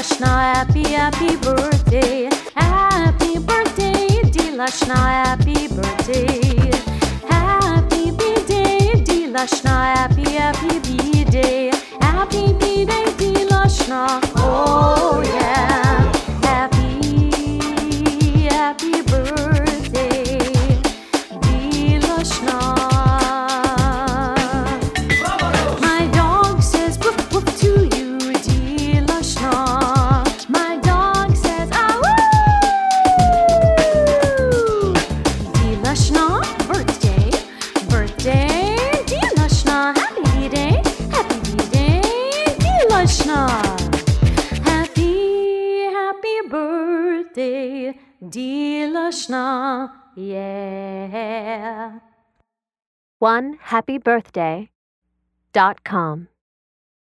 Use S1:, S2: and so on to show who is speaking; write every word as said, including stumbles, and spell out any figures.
S1: Dilashna, happy, happy birthday. Happy birthday, Dilashna, happy birthday. Happy B-day, Dilashna, happy, happy B-day. Happy B-day, Dilashna, oh yeah. Happy, happy birthday, Dilashna. My dog says woof woof to you, Dilashna. My dog says ah woo. Dilashna, birthday, birthday, Dilashna, happy B-day, happy B-day, Dilashna. Happy, happy birthday, Dilashna, yeah.
S2: one happy birthday dot com